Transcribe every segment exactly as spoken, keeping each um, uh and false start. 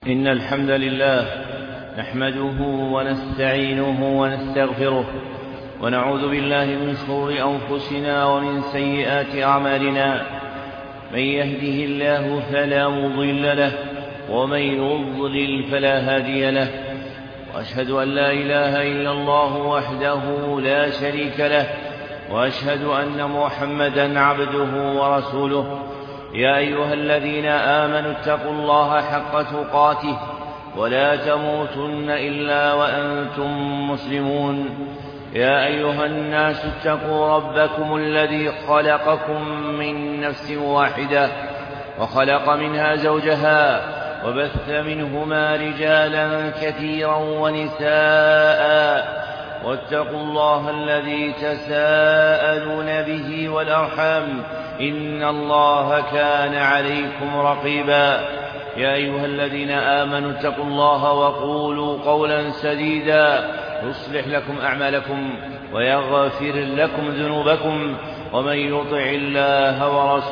إن الحمد لله نحمده ونستعينه ونستغفره ونعوذ بالله من شرور أنفسنا ومن سيئات أعمالنا. من يهده الله فلا مضل له ومن يضلل فلا هادي له، وأشهد أن لا إله إلا الله وحده لا شريك له، وأشهد أن محمدا عبده ورسوله. يا أيها الذين آمنوا اتقوا الله حق تقاته ولا تموتن إلا وأنتم مسلمون. يا أيها الناس اتقوا ربكم الذي خلقكم من نفس واحدة وخلق منها زوجها وبث منهما رجالا كثيرا ونساء، واتقوا الله الذي تساءلون به والأرحام إن الله كان عليكم رقيبا. يا أيها الذين آمنوا اتقوا الله وقولوا قولا سديدا يصلح لكم أعمالكم ويغفر لكم ذنوبكم، ومن يطع الله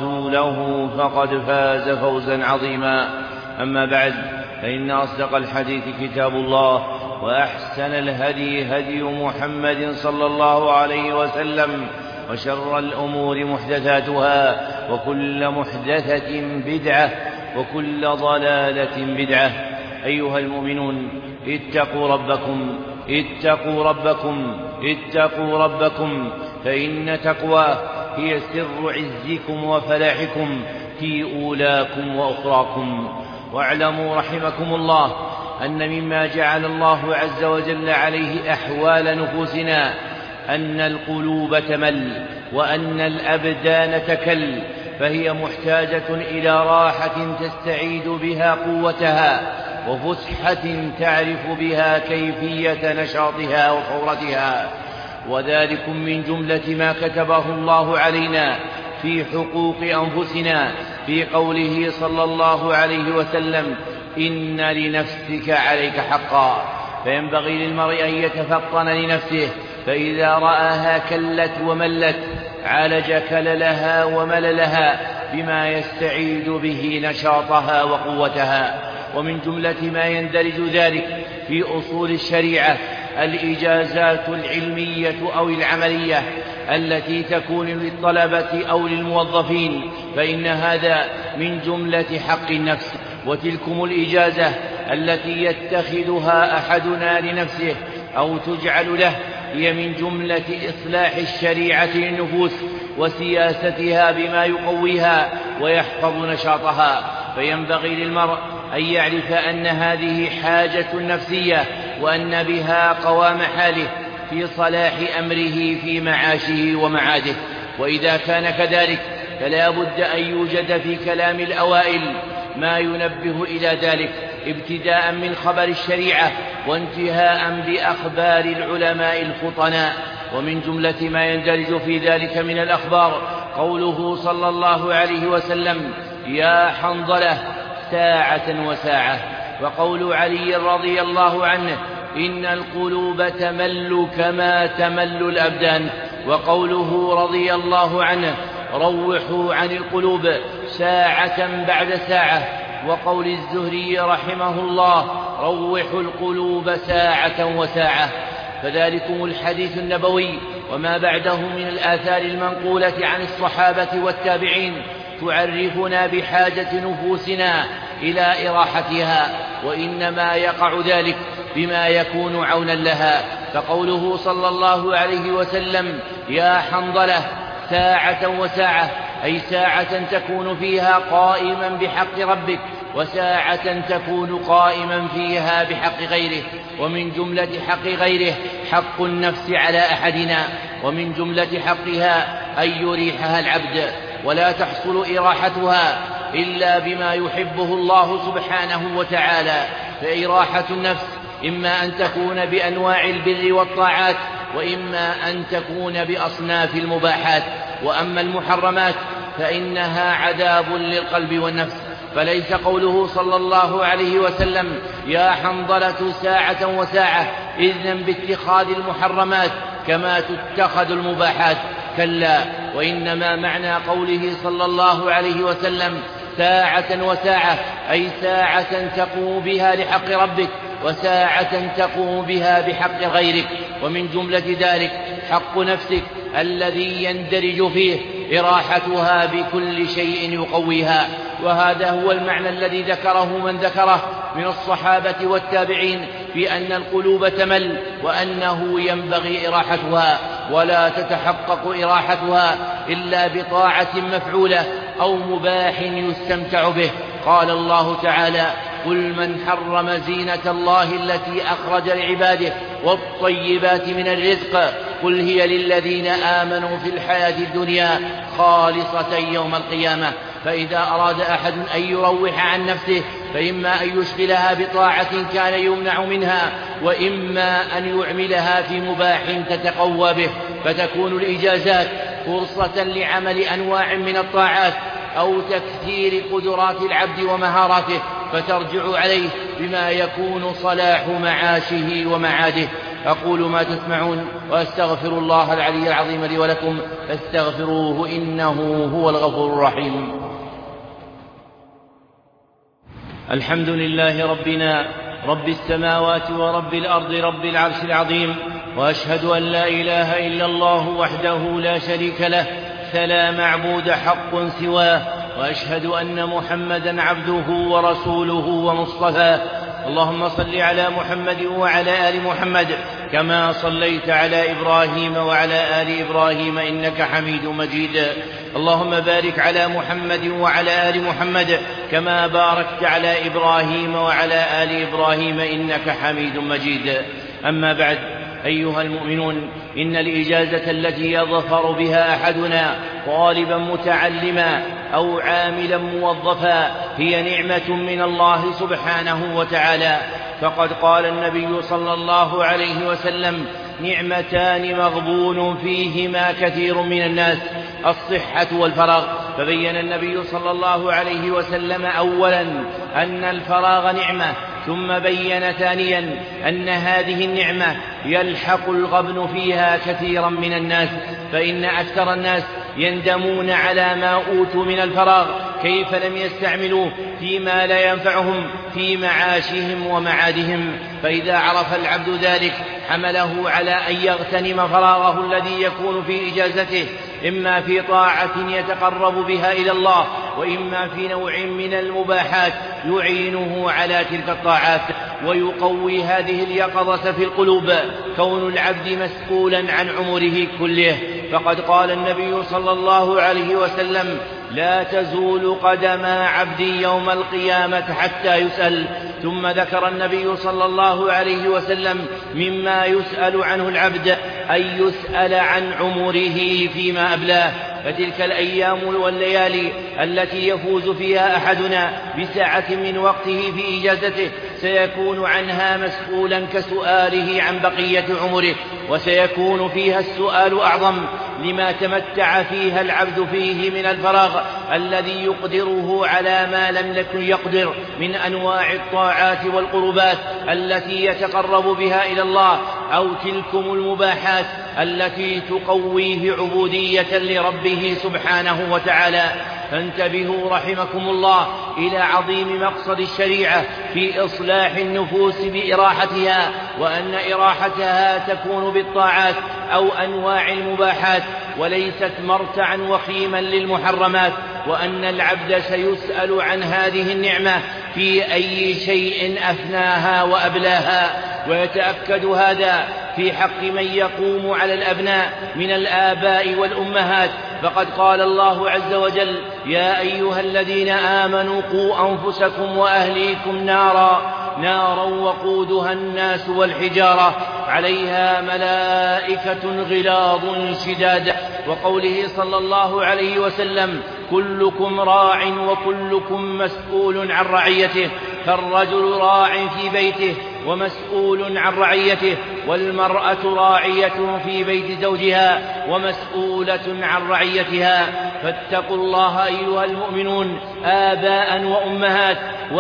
ورسوله فقد فاز فوزا عظيما. أما بعد، فإن أصدق الحديث كتاب الله، وأحسن الهدي هدي محمد صلى الله عليه وسلم، وشر الأمور محدثاتها، وكل محدثة بدعة، وكل ضلالة بدعة. أيها المؤمنون، اتقوا ربكم اتقوا ربكم اتقوا ربكم فإن تقوى هي سر عزكم وفلاحكم في أولاكم وأخراكم. واعلموا رحمكم الله أن مما جعل الله عز وجل عليه أحوال نفوسنا أن القلوب تمل، وأن الأبدان تكل، فهي محتاجة إلى راحة تستعيد بها قوتها، وفسحة تعرف بها كيفية نشاطها وفورتها. وذلك من جملة ما كتبه الله علينا في حقوق أنفسنا في قوله صلى الله عليه وسلم: إن لنفسك عليك حقا. فينبغي للمرء أن يتفطن لنفسه، فإذا رآها كلت وملت عالج كللها ومللها بما يستعيد به نشاطها وقوتها. ومن جملة ما يندرج ذلك في أصول الشريعة الإجازات العلمية أو العملية التي تكون للطلبة أو للموظفين، فإن هذا من جملة حق النفس. وتلكم الإجازة التي يتخذها أحدنا لنفسه أو تجعل له هي من جملة إصلاح الشريعة للنفوس وسياستها بما يقويها ويحفظ نشاطها. فينبغي للمرء أن يعرف أن هذه حاجة نفسية، وأن بها قوام حاله في صلاح أمره في معاشه ومعاده. وإذا كان كذلك فلا بد أن يوجد في كلام الأوائل ما ينبه إلى ذلك، ابتداء من خبر الشريعة وانتهاء بأخبار العلماء الفطناء. ومن جملة ما يندرج في ذلك من الأخبار قوله صلى الله عليه وسلم: يا حنظلة ساعة وساعة. وقول علي رضي الله عنه: إن القلوب تمل كما تمل الأبدان. وقوله رضي الله عنه: روحوا عن القلوب ساعة بعد ساعة. وقول الزهري رحمه الله: روحوا القلوب ساعة وساعة. فذلكم الحديث النبوي وما بعده من الآثار المنقولة عن الصحابة والتابعين تعرفنا بحاجة نفوسنا إلى إراحتها، وإنما يقع ذلك بما يكون عونا لها. فقوله صلى الله عليه وسلم: يا حنظلة ساعة وساعة، أي ساعة تكون فيها قائما بحق ربك، وساعة تكون قائما فيها بحق غيره. ومن جملة حق غيره حق النفس على أحدنا، ومن جملة حقها أن يريحها العبد، ولا تحصل إراحتها إلا بما يحبه الله سبحانه وتعالى. فإراحة النفس إما أن تكون بأنواع البر والطاعات، وإما أن تكون بأصناف المباحات. وأما المحرمات فإنها عذاب للقلب والنفس. فليس قوله صلى الله عليه وسلم: يا حنظلة ساعة وساعة إذنا باتخاذ المحرمات كما تتخذ المباحات، كلا، وإنما معنى قوله صلى الله عليه وسلم: ساعة وساعة، أي ساعة تقوم بها لحق ربك، وساعة تقوم بها بحق غيرك. ومن جملة ذلك حق نفسك الذي يندرج فيه إراحتها بكل شيء يقويها. وهذا هو المعنى الذي ذكره من ذكره من الصحابة والتابعين في أن القلوب تمل، وأنه ينبغي إراحتها، ولا تتحقق إراحتها إلا بطاعة مفعولة أو مباح يستمتع به. قال الله تعالى: قل من حرم زينة الله التي أخرج لعباده والطيبات من الرزق قل هي للذين آمنوا في الحياة الدنيا خالصة يوم القيامة. فإذا أراد أحد أن يروح عن نفسه فإما أن يشغلها بطاعة كان يمنع منها، وإما أن يعملها في مباح تتقوى به، فتكون الإجازات فرصة لعمل أنواع من الطاعات أو تكثير قدرات العبد ومهاراته، فترجع عليه بما يكون صلاح معاشه ومعاده. أقول ما تسمعون وأستغفر الله العلي العظيم لي ولكم فاستغفروه إنه هو الغفور الرحيم. الحمد لله ربنا رب السماوات ورب الأرض رب العرش العظيم، وأشهد أن لا إله إلا الله وحده لا شريك له فلا معبود حق سواه، وأشهد أن محمدا عبده ورسوله ومصطفاه. اللهم صل على محمد وعلى آل محمد كما صليت على إبراهيم وعلى آل إبراهيم إنك حميد مجيد. اللهم بارك على محمد وعلى آل محمد كما باركت على إبراهيم وعلى آل إبراهيم إنك حميد مجيد. أما بعد، أيها المؤمنون، إن الإجازة التي يظفر بها أحدنا طالبا متعلما أو عاملا موظفا هي نعمة من الله سبحانه وتعالى، فقد قال النبي صلى الله عليه وسلم: نعمتان مغبون فيهما كثير من الناس، الصحة والفراغ. فبين النبي صلى الله عليه وسلم أولا أن الفراغ نعمة، ثم بين ثانيا أن هذه النعمة يلحق الغبن فيها كثيرا من الناس، فإن أكثر الناس يندمون على ما أوتوا من الفراغ كيف لم يستعملوه فيما لا ينفعهم في معاشهم ومعادهم. فإذا عرف العبد ذلك حمله على أن يغتنم فراغه الذي يكون في إجازته، إما في طاعة يتقرب بها إلى الله، وإما في نوع من المباحات يعينه على تلك الطاعات ويقوي هذه اليقظة في القلوب، كون العبد مسؤولا عن عمره كله. فقد قال النبي صلى الله عليه وسلم: لا تزول قدم عبد يوم القيامة حتى يسأل. ثم ذكر النبي صلى الله عليه وسلم مما يسأل عنه العبد أن يسأل عن عمره فيما أبلاه. فتلك الأيام والليالي التي يفوز فيها أحدنا بساعة من وقته في إجازته سيكون عنها مسؤولا كسؤاله عن بقية عمره، وسيكون فيها السؤال أعظم لما تمتع فيها العبد فيه من الفراغ الذي يقدره على ما لم يكن يقدر من أنواع الطاعات والقربات التي يتقرب بها إلى الله، أو تلكم المباحات التي تقويه عبودية لربه سبحانه وتعالى. فانتبهوا رحمكم الله إلى عظيم مقصد الشريعة في إصلاح النفوس بإراحتها، وأن إراحتها تكون بالطاعات أو أنواع المباحات وليست مرتعا وخيما للمحرمات، وأن العبد سيسأل عن هذه النعمة في أي شيء أفناها وأبلاها. ويتأكد هذا في حق من يقوم على الأبناء من الآباء والأمهات، فقد قال الله عز وجل: يا أيها الذين آمنوا قوا أنفسكم وأهليكم نارا نارا وقودها الناس والحجارة عليها ملائكة غلاظ شداد. وقوله صلى الله عليه وسلم: كلكم راع وكلكم مسؤول عن رعيته. فالرجل راع في بيته ومسؤول عن رعيته، والمرأة راعية في بيت زوجها ومسؤولة عن رعيتها. فاتقوا الله أيها المؤمنون آباء وأمهات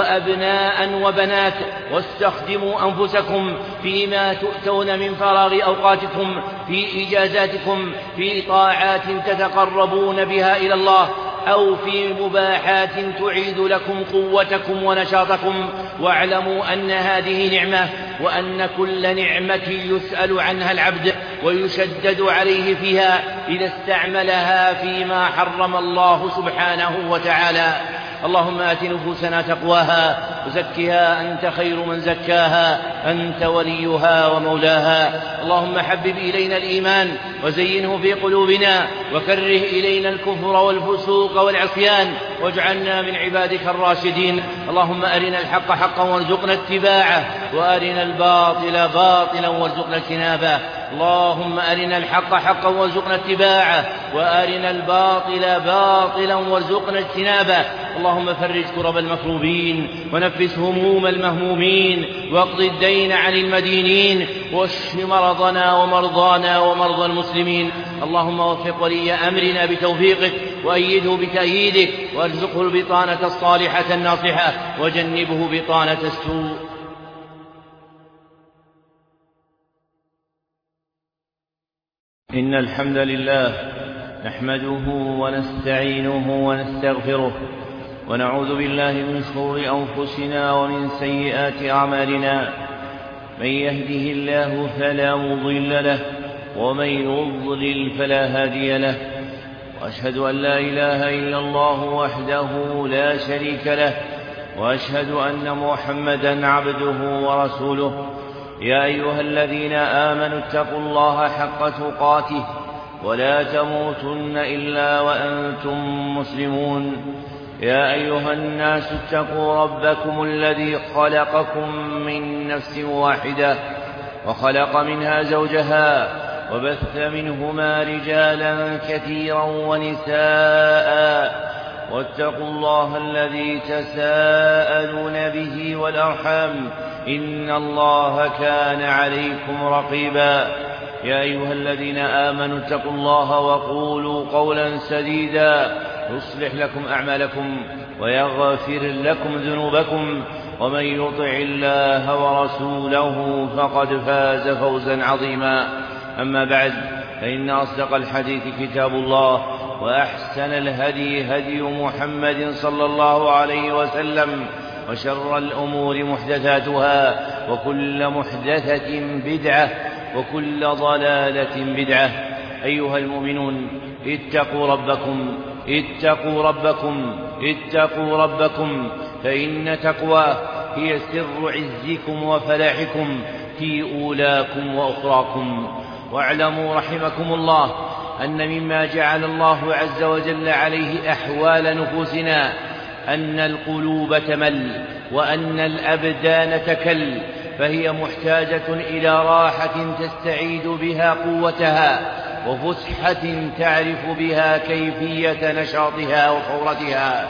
وأبناء وبنات، واستخدموا أنفسكم فيما تؤتون من فراغ أوقاتكم في إجازاتكم في طاعات تتقربون بها إلى الله، أو في مباحات تعيد لكم قوتكم ونشاطكم. واعلموا أن هذه نعمة، وأن كل نعمة يسأل عنها العبد ويشدد عليه فيها إذا استعملها فيما حرم الله سبحانه وتعالى. اللهم آت نفوسنا تقواها وزكها أنت خير من زكاها، أنت وليها ومولاها. اللهم حبب إلينا الإيمان وزينه في قلوبنا، وكره إلينا الكفر والفسوق والعصيان، واجعلنا من عبادك الراشدين. اللهم أرنا الحق حقا وارزقنا اتباعه، وأرنا الباطل باطلا وارزقنا اجتنابه. اللهم أرنا الحق حقا وارزقنا اتباعه، وأرنا الباطل باطلا وارزقنا اجتنابه. اللهم فرج كرب المكروبين، ونفس هموم المهمومين، واقض الدين عن المدينين، واشف مرضنا ومرضانا ومرضى المسلمين. اللهم وفق ولي أمرنا بتوفيقك، وأيده بتأييدك، وارزقه البطانة الصالحة الناصحة، وجنبه بطانة السوء. إن الحمد لله نحمده ونستعينه ونستغفره، ونعوذ بالله من شرور أنفسنا ومن سيئات أعمالنا. من يهده الله فلا مضل له، ومن يضلل فلا هادي له. وأشهد أن لا إله إلا الله وحده لا شريك له، وأشهد أن محمدا عبده ورسوله. يا أيها الذين آمنوا اتقوا الله حق تقاته، ولا تموتن إلا وأنتم مسلمون. يا أيها الناس اتقوا ربكم الذي خلقكم من نفس واحدة، وخلق منها زوجها، وبث منهما رجالا كثيرا ونساء. واتقوا الله الذي تساءلون به والأرحام، إن الله كان عليكم رقيبا. يا أيها الذين آمنوا اتقوا الله وقولوا قولا سديدا يصلح لكم أعمالكم ويغفر لكم ذنوبكم، ومن يطع الله ورسوله فقد فاز فوزا عظيما. أما بعد، فإن أصدق الحديث كتاب الله، وأحسن الهدي هدي محمد صلى الله عليه وسلم، وشر الأمور محدثاتها، وكل محدثة بدعة، وكل ضلالة بدعة. أيها المؤمنون، اتقوا ربكم اتقوا ربكم اتقوا ربكم فإن تقوى هي سر عزكم وفلاحكم في أولاكم وأخراكم. واعلموا رحمكم الله أن مما جعل الله عز وجل عليه أحوال نفوسنا أن القلوب تمل، وأن الأبدان تكل، فهي محتاجة إلى راحة تستعيد بها قوتها، وفسحة تعرف بها كيفية نشاطها وفورتها.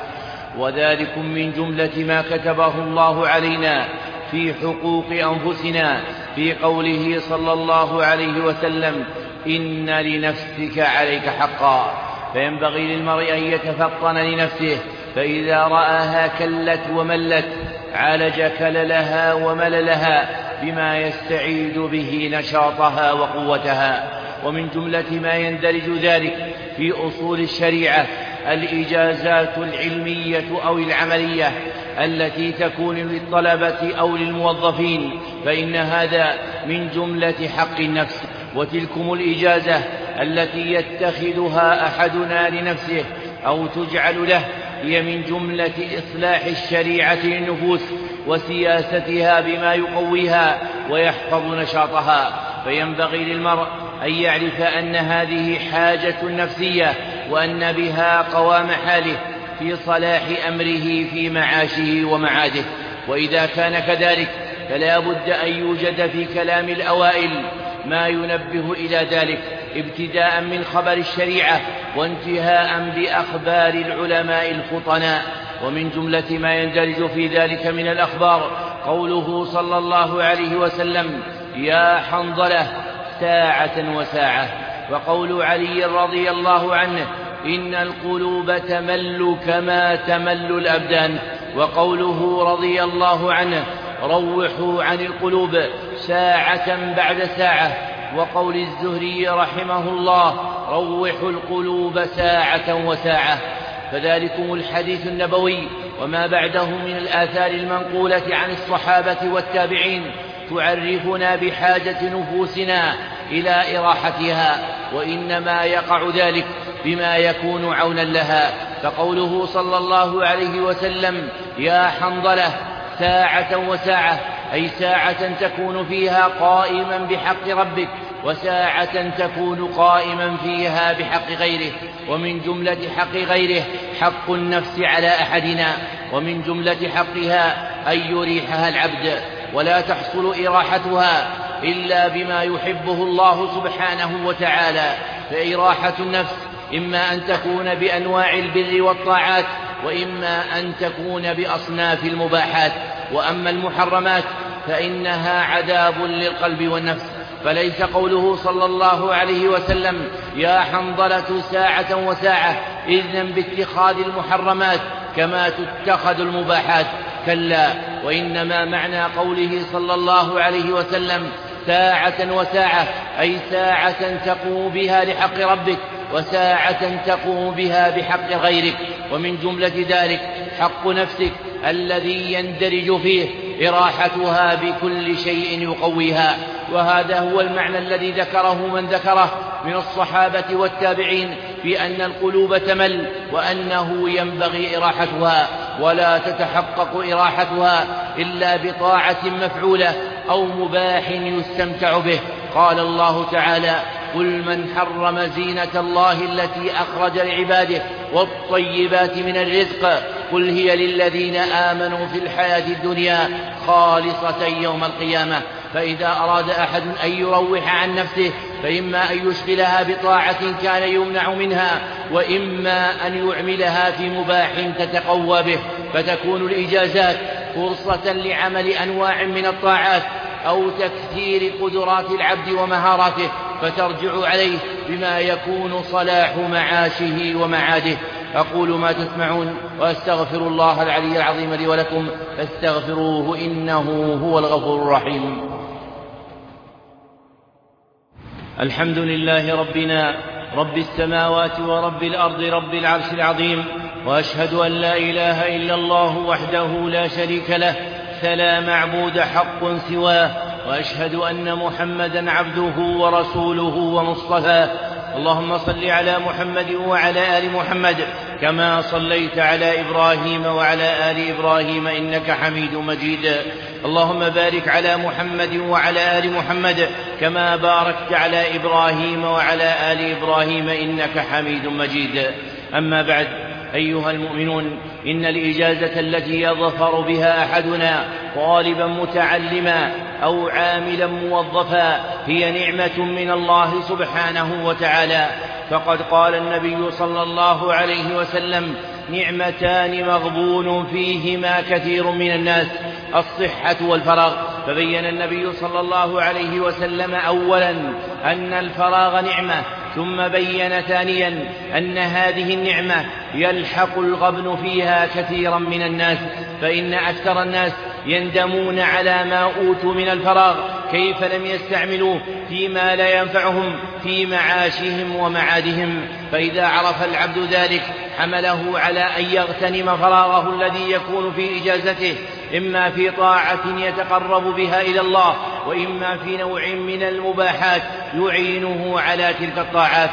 وذلك من جملة ما كتبه الله علينا في حقوق أنفسنا في قوله صلى الله عليه وسلم: إن لنفسك عليك حقا. فينبغي للمرء أن يتفطن لنفسه، فإذا رآها كلت وملت عالج كللها ومللها بما يستعيد به نشاطها وقوتها. ومن جملة ما يندرج ذلك في أصول الشريعة الإجازات العلمية أو العملية التي تكون للطلبة أو للموظفين، فإن هذا من جملة حق النفس. وتلكم الإجازة التي يتخذها أحدنا لنفسه أو تجعل له هي من جملة إصلاح الشريعة للنفوس وسياستها بما يقويها ويحفظ نشاطها. فينبغي للمرء أن يعرف أن هذه حاجة نفسية، وأن بها قوام حاله في صلاح أمره في معاشه ومعاده. وإذا كان كذلك فلا بد أن يوجد في كلام الأوائل ما ينبه إلى ذلك، ابتداء من خبر الشريعة وانتهاء بأخبار العلماء الفطناء. ومن جملة ما يندرج في ذلك من الأخبار قوله صلى الله عليه وسلم: يا حنظلة ساعة وساعة. وقول علي رضي الله عنه: إن القلوب تمل كما تمل الأبدان. وقوله رضي الله عنه: روحوا عن القلوب ساعة بعد ساعة. وقول الزهري رحمه الله: روحوا القلوب ساعة وساعة. فذلكم الحديث النبوي وما بعده من الآثار المنقولة عن الصحابة والتابعين تعرفنا بحاجة نفوسنا إلى إراحتها، وإنما يقع ذلك بما يكون عونا لها. فقوله صلى الله عليه وسلم يا حنظلة ساعة وساعة، أي ساعة تكون فيها قائما بحق ربك، وساعة تكون قائما فيها بحق غيره. ومن جملة حق غيره حق النفس على أحدنا، ومن جملة حقها أن يريحها العبد، ولا تحصل إراحتها إلا بما يحبه الله سبحانه وتعالى. فإراحة النفس إما أن تكون بأنواع البر والطاعات، وإما أن تكون بأصناف المباحات. وأما المحرمات فإنها عذاب للقلب والنفس. فليس قوله صلى الله عليه وسلم يا حنظلة ساعة وساعة إذنا باتخاذ المحرمات كما تتخذ المباحات، كلا، وإنما معنى قوله صلى الله عليه وسلم ساعة وساعة أي ساعة تقوم بها لحق ربك، وساعة تقوم بها بحق غيرك. ومن جملة ذلك حق نفسك الذي يندرج فيه إراحتها بكل شيء يقويها. وهذا هو المعنى الذي ذكره من ذكره من الصحابة والتابعين في أن القلوب تمل، وأنه ينبغي إراحتها، ولا تتحقق إراحتها إلا بطاعة مفعولة أو مباح يستمتع به. قال الله تعالى قل من حرم زينة الله التي أخرج لعباده والطيبات من الرزق قل هي للذين آمنوا في الحياة الدنيا خالصة يوم القيامة. فإذا أراد أحد أن يروح عن نفسه فإما أن يشغلها بطاعة كان يمنع منها، وإما أن يعملها في مباح تتقوى به، فتكون الإجازات فرصة لعمل أنواع من الطاعات أو تكثير قدرات العبد ومهاراته، فترجع عليه بما يكون صلاح معاشه ومعاده. أقول ما تسمعون وأستغفر الله العلي العظيم لي ولكم فاستغفروه إنه هو الغفور الرحيم. الحمد لله ربنا رب السماوات ورب الأرض رب العرش العظيم، وأشهد أن لا إله إلا الله وحده لا شريك له فلا معبود حق سواه، وأشهد أن محمدا عبده ورسوله ومصطفاه. اللهم صل على محمد وعلى آل محمد كما صليت على إبراهيم وعلى آل إبراهيم إنك حميد مجيد. اللهم بارك على محمد وعلى آل محمد كما باركت على إبراهيم وعلى آل إبراهيم إنك حميد مجيد. أما بعد، أيها المؤمنون، إن الإجازة التي يظفر بها أحدنا طالبا متعلما أو عاملا موظفا هي نعمة من الله سبحانه وتعالى. فقد قال النبي صلى الله عليه وسلم نعمتان مغبون فيهما كثير من الناس الصحة والفراغ. فبين النبي صلى الله عليه وسلم أولا أن الفراغ نعمة، ثم بين ثانيا أن هذه النعمة يلحق الغبن فيها كثيرا من الناس، فإن أكثر الناس يندمون على ما أوتوا من الفراغ كيف لم يستعملوه فيما لا ينفعهم في معاشهم ومعادهم. فإذا عرف العبد ذلك حمله على أن يغتنم فراغه الذي يكون في إجازته، إما في طاعة يتقرب بها إلى الله، وإما في نوع من المباحات يعينه على تلك الطاعات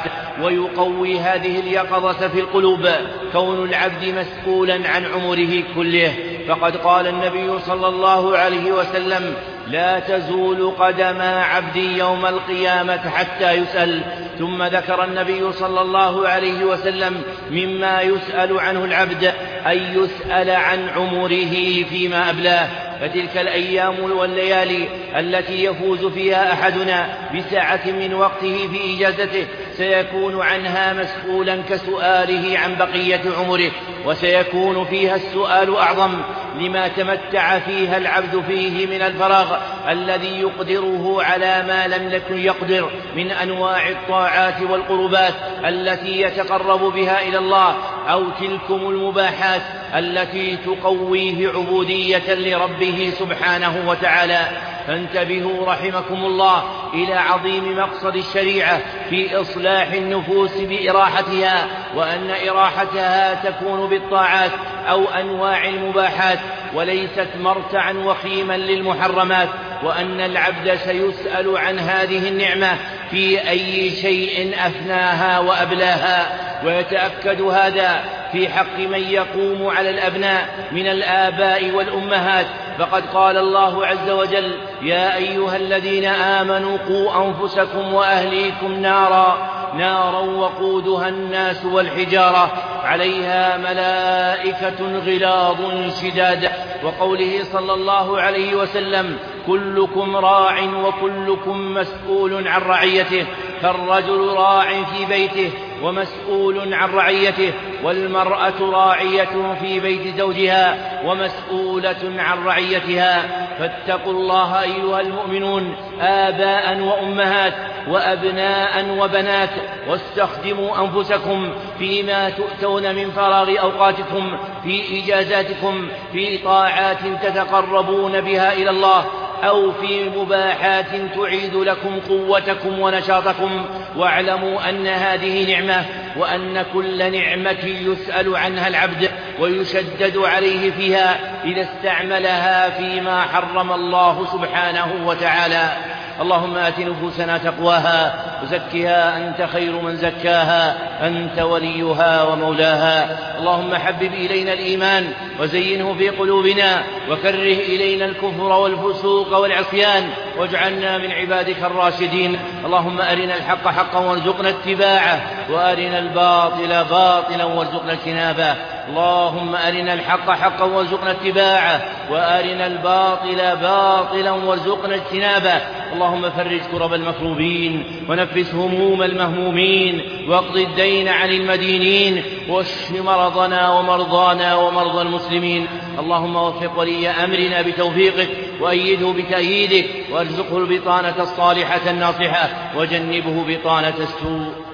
ويقوي هذه اليقظة في القلوب، كون العبد مسؤولا عن عمره كله. فقد قال النبي صلى الله عليه وسلم لا تزول قدم عبد يوم القيامة حتى يسأل. ثم ذكر النبي صلى الله عليه وسلم مما يسأل عنه العبد أن يسأل عن عمره فيما أبلاه. فتلك الأيام والليالي التي يفوز فيها أحدنا بساعة من وقته في إجازته سيكون عنها مسؤولا كسؤاله عن بقية عمره، وسيكون فيها السؤال أعظم لما تمتع فيها العبد فيه من الفراغ الذي يقدره على ما لم يكن يقدر من أنواع الطاعات والقربات التي يتقرب بها إلى الله، أو تلكم المباحات التي تقويه عبودية لربه سبحانه وتعالى. فانتبهوا رحمكم الله إلى عظيم مقصد الشريعة في إصلاح النفوس بإراحتها، وأن إراحتها تكون بالطاعات أو أنواع المباحات وليست مرتعا وخيما للمحرمات، وأن العبد سيسأل عن هذه النعمة في أي شيء أفناها وأبلاها. ويتأكد هذا في حق من يقوم على الأبناء من الآباء والأمهات، فقد قال الله عز وجل: يا أيها الذين آمنوا قوا أنفسكم وأهليكم نارا نارا وقودها الناس والحجارة عليها ملائكة غلاظ شداد. وقوله صلى الله عليه وسلم: كلكم راع وكلكم مسؤول عن رعيته، فالرجل راع في بيته ومسؤول عن رعيته، والمرأة راعية في بيت زوجها ومسؤولة عن رعيتها. فاتقوا الله أيها المؤمنون آباء وأمهات وأبناء وبنات، واستخدموا أنفسكم فيما تؤتون من فراغ أوقاتكم في إجازاتكم في طاعات تتقربون بها إلى الله، أو في مباحات تعيد لكم قوتكم ونشاطكم. واعلموا أن هذه نعمة، وأن كل نعمة يسأل عنها العبد ويشدد عليه فيها إذا استعملها فيما حرم الله سبحانه وتعالى. اللهم آت نفوسنا تقواها وزكها أنت خير من زكاها، أنت وليها ومولاها. اللهم حبب إلينا الإيمان وزينه في قلوبنا، وكره إلينا الكفر والفسوق والعصيان، واجعلنا من عبادك الراشدين. اللهم أرنا الحق حقا وارزقنا اتباعه، وأرنا الباطل باطلا وارزقنا اجتنابه. اللهم أرنا الحق حقا وارزقنا اتباعه، وأرنا الباطل باطلا وارزقنا اجتنابه. اللهم فرج كرب المكروبين، ونفس هموم المهمومين، واقض الدين عن المدينين، واشف مرضنا ومرضانا ومرضى المسلمين. اللهم وفق ولي أمرنا بتوفيقك، وأيده بتأييدك، وارزقه البطانة الصالحة الناصحة، وجنبه بطانة السوء.